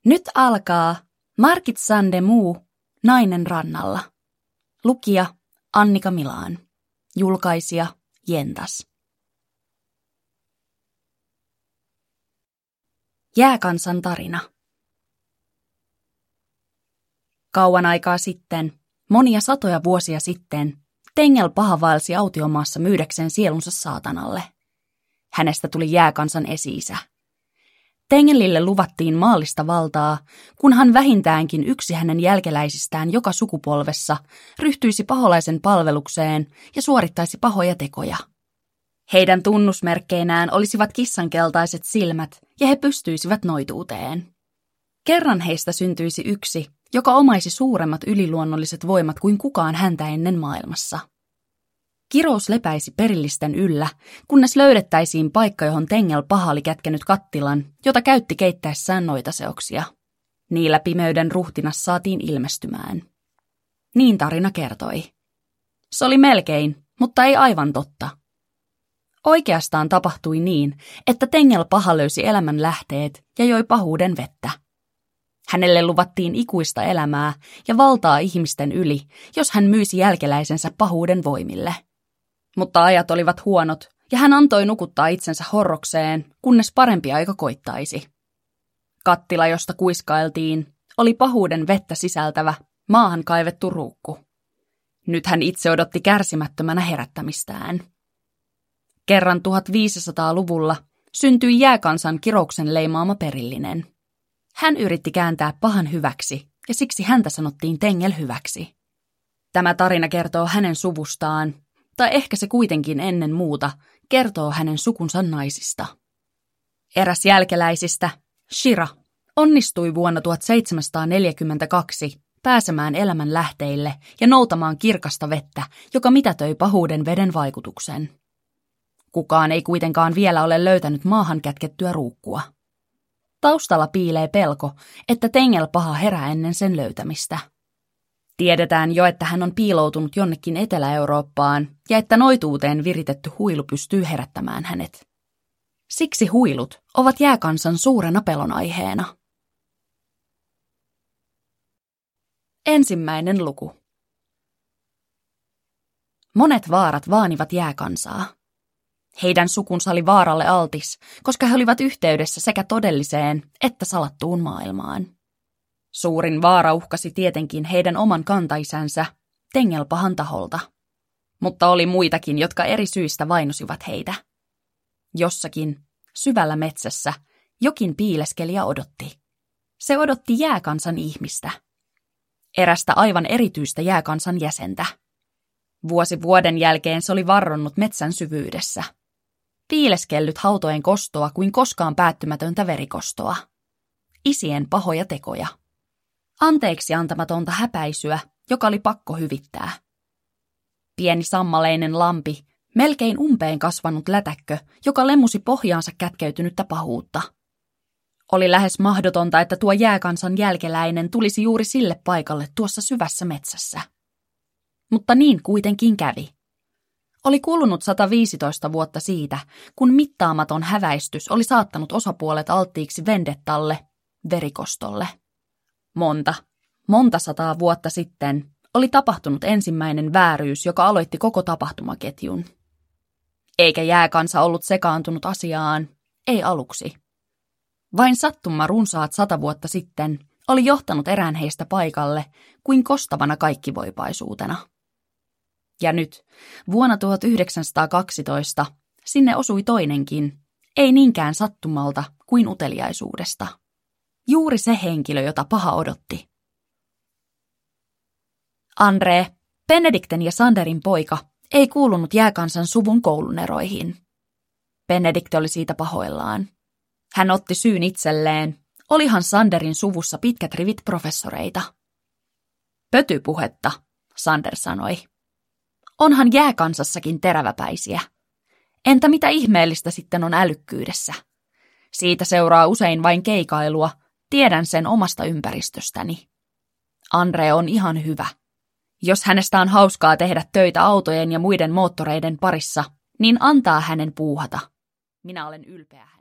Nyt alkaa Margit Sandemo, Nainen rannalla. Lukija Annika Milaan. Julkaisija Jentas. Jääkansan tarina. Kauan aikaa sitten, monia satoja vuosia sitten, Tengel paha vaelsi autiomaassa myydäkseen sielunsa saatanalle. Hänestä tuli jääkansan esi-isä. Tengelille luvattiin maallista valtaa, kunhan vähintäänkin yksi hänen jälkeläisistään joka sukupolvessa ryhtyisi paholaisen palvelukseen ja suorittaisi pahoja tekoja. Heidän tunnusmerkkeinään olisivat kissankeltaiset silmät ja he pystyisivät noituuteen. Kerran heistä syntyisi yksi, joka omaisi suuremmat yliluonnolliset voimat kuin kukaan häntä ennen maailmassa. Kirous lepäisi perillisten yllä, kunnes löydettäisiin paikka, johon Tengel paha oli kätkenyt kattilan, jota käytti keittäessään noitaseoksia. Niillä pimeyden ruhtinas saatiin ilmestymään. Niin tarina kertoi. Se oli melkein, mutta ei aivan totta. Oikeastaan tapahtui niin, että Tengel paha löysi elämän lähteet ja joi pahuuden vettä. Hänelle luvattiin ikuista elämää ja valtaa ihmisten yli, jos hän myisi jälkeläisensä pahuuden voimille. Mutta ajat olivat huonot, ja hän antoi nukuttaa itsensä horrokseen, kunnes parempi aika koittaisi. Kattila, josta kuiskailtiin, oli pahuuden vettä sisältävä, maahan kaivettu ruukku. Nyt hän itse odotti kärsimättömänä herättämistään. Kerran 1500-luvulla syntyi jääkansan kirouksen leimaama perillinen. Hän yritti kääntää pahan hyväksi, ja siksi häntä sanottiin Tengel hyväksi. Tämä tarina kertoo hänen suvustaan, tai ehkä se kuitenkin ennen muuta kertoo hänen sukunsa naisista. Eräs jälkeläisistä, Shira, onnistui vuonna 1742 pääsemään elämän lähteille ja noutamaan kirkasta vettä, joka mitätöi pahuuden veden vaikutuksen. Kukaan ei kuitenkaan vielä ole löytänyt maahan kätkettyä ruukkua. Taustalla piilee pelko, että Tengel paha herää ennen sen löytämistä. Tiedetään jo, että hän on piiloutunut jonnekin Etelä-Eurooppaan ja että noituuteen viritetty huilu pystyy herättämään hänet. Siksi huilut ovat jääkansan suurena pelonaiheena. Ensimmäinen luku. Monet vaarat vaanivat jääkansaa. Heidän sukunsa oli vaaralle altis, koska he olivat yhteydessä sekä todelliseen että salattuun maailmaan. Suurin vaara uhkasi tietenkin heidän oman kantaisänsä, Tengel pahan taholta. Mutta oli muitakin, jotka eri syistä vainosivat heitä. Jossakin, syvällä metsässä, jokin piileskeli ja odotti. Se odotti jääkansan ihmistä. Erästä aivan erityistä jääkansan jäsentä. Vuosi vuoden jälkeen se oli varronnut metsän syvyydessä. Piileskellyt hautoen kostoa kuin koskaan päättymätöntä verikostoa. Isien pahoja tekoja. Anteeksi antamatonta häpäisyä, joka oli pakko hyvittää. Pieni sammaleinen lampi, melkein umpeen kasvanut lätäkkö, joka lemusi pohjaansa kätkeytynyttä pahuutta. Oli lähes mahdotonta, että tuo jääkansan jälkeläinen tulisi juuri sille paikalle tuossa syvässä metsässä. Mutta niin kuitenkin kävi. Oli kulunut 115 vuotta siitä, kun mittaamaton häväistys oli saattanut osapuolet alttiiksi vendettalle, verikostolle. Monta sataa vuotta sitten oli tapahtunut ensimmäinen vääryys, joka aloitti koko tapahtumaketjun. Eikä jääkansa ollut sekaantunut asiaan, ei aluksi. Vain sattuma runsaat 100 vuotta sitten oli johtanut erään heistä paikalle kuin kostavana kaikkivoipaisuutena. Ja nyt, vuonna 1912, sinne osui toinenkin, ei niinkään sattumalta kuin uteliaisuudesta. Juuri se henkilö, jota paha odotti. André, Benedikten ja Sanderin poika, ei kuulunut jääkansan suvun kouluneroihin. Benedikt oli siitä pahoillaan. Hän otti syyn itselleen. Olihan Sanderin suvussa pitkät rivit professoreita. Pötypuhetta, Sander sanoi. Onhan jääkansassakin teräväpäisiä. Entä mitä ihmeellistä sitten on älykkyydessä? Siitä seuraa usein vain keikailua, tiedän sen omasta ympäristöstäni. Andre on ihan hyvä. Jos hänestä on hauskaa tehdä töitä autojen ja muiden moottoreiden parissa, niin antaa hänen puuhata. Minä olen ylpeä.